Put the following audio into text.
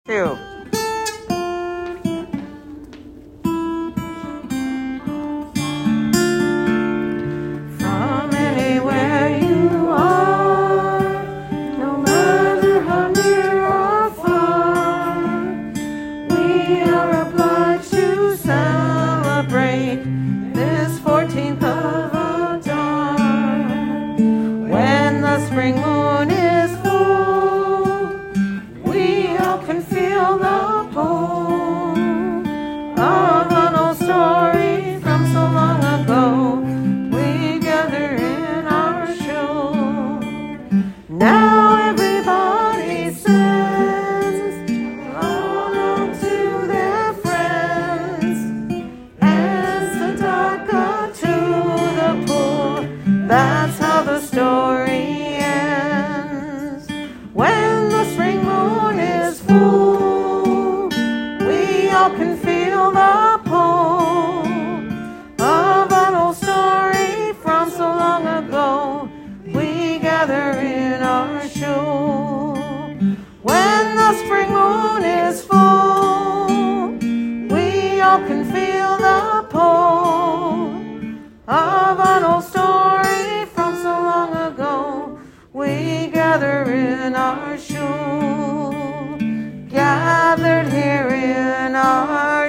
Two. From anywhere you are, no matter how near or far, we are obliged to celebrate this 14th of Adar. When the spring moon is full, we all can feel the pull of an old story from so long ago. We gather in our shul. Now everybody sends along to their friends and tzedakah to the poor. That's how the story ends. When the spring moon is full, we all can feel the pull of an old story from so long ago. We gather in our shul. When the spring moon is full, we all can feel the pull of an old story from so long ago. We gather in our shul, gathered here in our